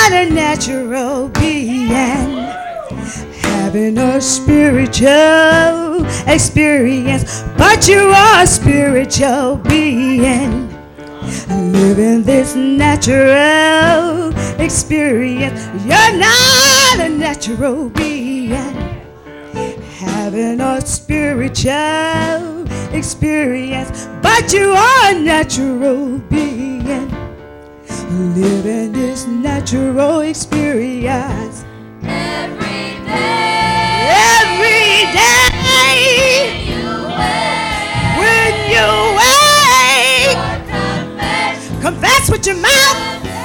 not a natural being, having a spiritual experience, but you are a spiritual being, living this natural experience. You're not a natural being, having a spiritual experience, but you are a natural being, living this natural experience. Every day. Every day. When you wake. Confess with your mouth.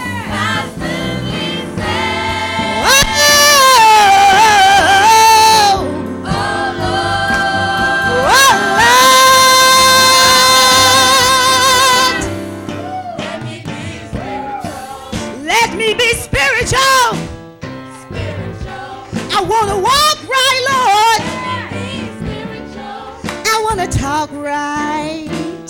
Let me be spiritual. I want to walk right, Lord. I want to talk right.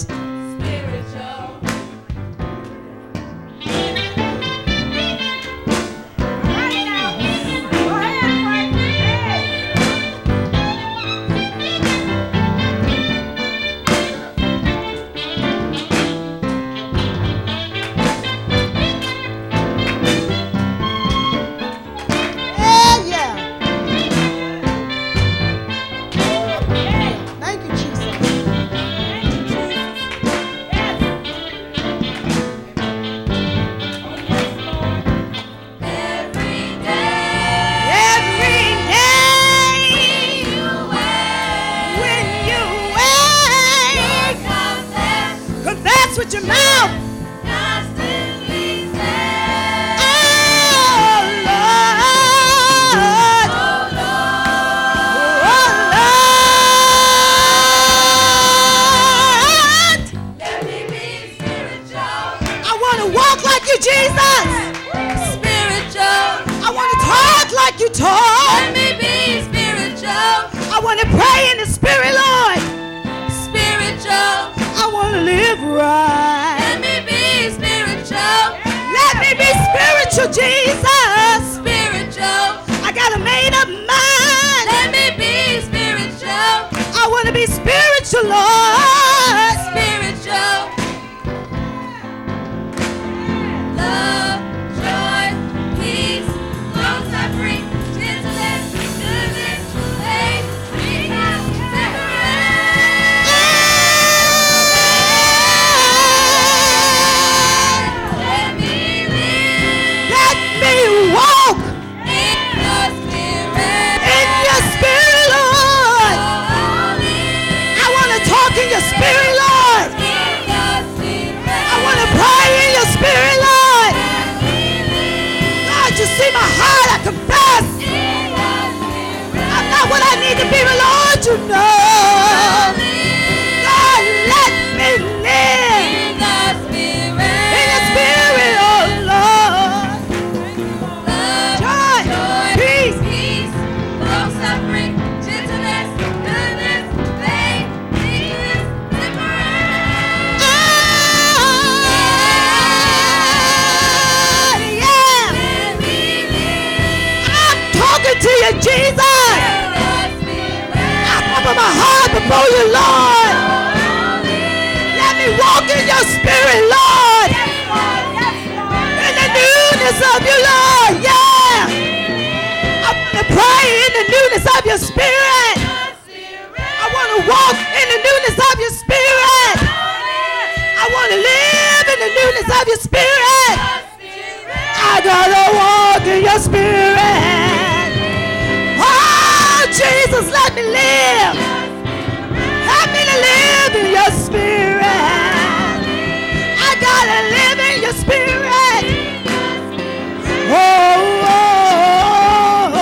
With your mouth. Jesus, spiritual. I want to talk like you talk. Let me be spiritual. I want to pray in the spirit, Lord. Spiritual. I want to live right. Let me be spiritual. Let me be spiritual, Jesus. Spiritual. I got a made up mind. Let me be spiritual. I want to be spiritual, Lord. Spiritual. Love, joy, peace, long suffering, gentleness, goodness, faith, meekness, temperance. Let me live. Let me walk In your spirit. in your spirit, Lord. I want to talk in your spirit, Lord. In your spirit. I want to pray in your spirit, Lord. Lord, you see my heart, I confess. I'm not what I need to be, but Lord, you know. God, let me live In the spirit. in your spirit, oh Lord. Love, Joy, peace. peace, long suffering, gentleness, goodness, faith, meekness, temperance. Yeah. Let me live. I'm talking to you, Jesus. In the spirit. I open my heart before you, Lord. Let me walk in your spirit, Lord. In the newness of you, Lord. Yeah. I want to pray in the newness of your spirit. I want to walk in the newness of your spirit. I want to live in the newness of your spirit. I gotta walk in your spirit. Oh, Jesus, let me live. Help me to live in your spirit. I gotta live in your spirit. Oh, oh,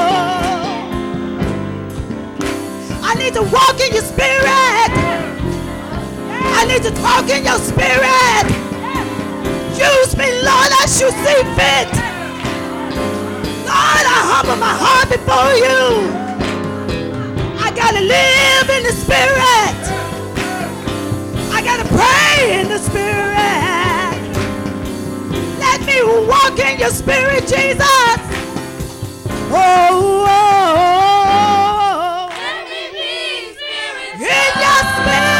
oh. I need to walk in your spirit. I need to talk in your spirit. Use me, Lord, as you see fit. Lord, I humble my heart before you. I gotta live in the spirit. I gotta pray in the spirit. Let me walk walk in your spirit, Jesus. Oh, oh, oh. Let me be spirit. In your spirit.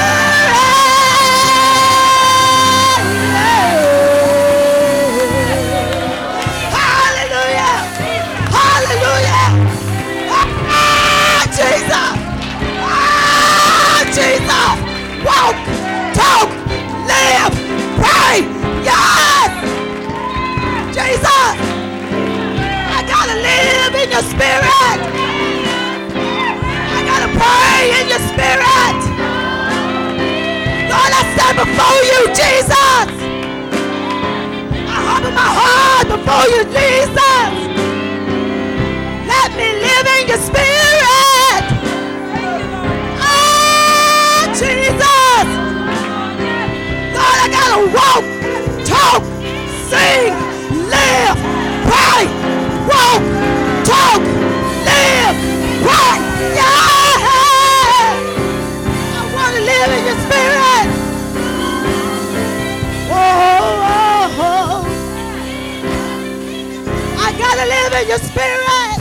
Hallelujah. Hallelujah. Ah, Jesus. Ah, Jesus. Walk, talk, live, pray. Yes. Jesus. I gotta live in your spirit. I gotta pray in your spirit. Lord, I stand before you, Jesus. I humble my heart before you, Jesus. Let me live in your spirit. Oh, Jesus. Lord, I gotta walk, talk, sing, live, pray. Walk, talk, live, pray. Yeah. I want to live in your spirit. Oh, oh, oh. I gotta live in your spirit.